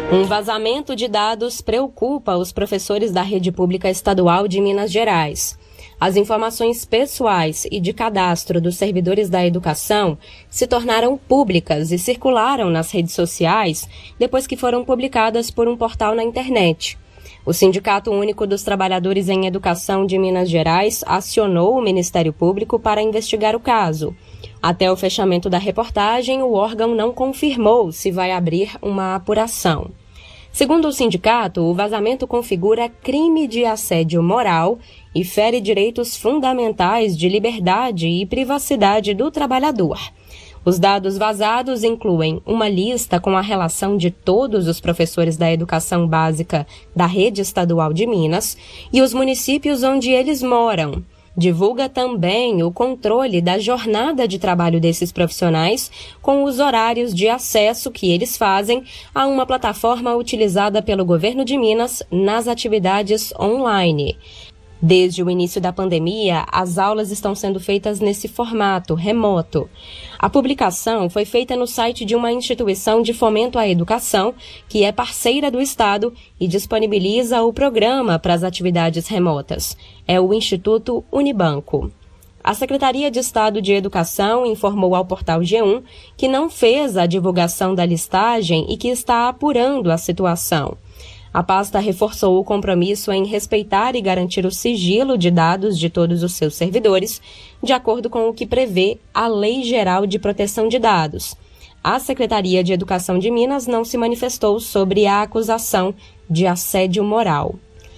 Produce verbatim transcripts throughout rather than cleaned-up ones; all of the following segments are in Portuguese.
Um vazamento de dados preocupa os professores da rede pública estadual de Minas Gerais. As informações pessoais e de cadastro dos servidores da educação se tornaram públicas e circularam nas redes sociais depois que foram publicadas por um portal na internet. O Sindicato Único dos Trabalhadores em Educação de Minas Gerais acionou o Ministério Público para investigar o caso. Até o fechamento da reportagem, o órgão não confirmou se vai abrir uma apuração. Segundo o sindicato, o vazamento configura crime de assédio moral e fere direitos fundamentais de liberdade e privacidade do trabalhador. Os dados vazados incluem uma lista com a relação de todos os professores da educação básica da rede estadual de Minas e os municípios onde eles moram. Divulga também o controle da jornada de trabalho desses profissionais com os horários de acesso que eles fazem a uma plataforma utilizada pelo governo de Minas nas atividades online. Desde o início da pandemia, as aulas estão sendo feitas nesse formato remoto. A publicação foi feita no site de uma instituição de fomento à educação, que é parceira do Estado e disponibiliza o programa para as atividades remotas. É o Instituto Unibanco. A Secretaria de Estado de Educação informou ao portal G um que não fez a divulgação da listagem e que está apurando a situação. A pasta reforçou o compromisso em respeitar e garantir o sigilo de dados de todos os seus servidores, de acordo com o que prevê a Lei Geral de Proteção de Dados. A Secretaria de Educação de Minas não se manifestou sobre a acusação de assédio moral.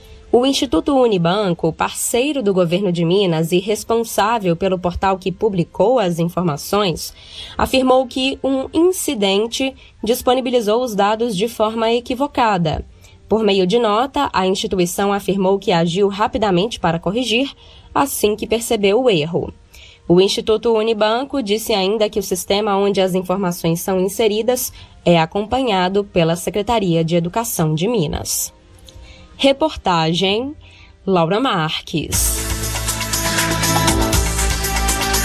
O Instituto Unibanco, parceiro do governo de Minas e responsável pelo portal que publicou as informações, afirmou que um incidente disponibilizou os dados de forma equivocada. Por meio de nota, a instituição afirmou que agiu rapidamente para corrigir, assim que percebeu o erro. O Instituto Unibanco disse ainda que o sistema onde as informações são inseridas é acompanhado pela Secretaria de Educação de Minas. Reportagem Laura Marques.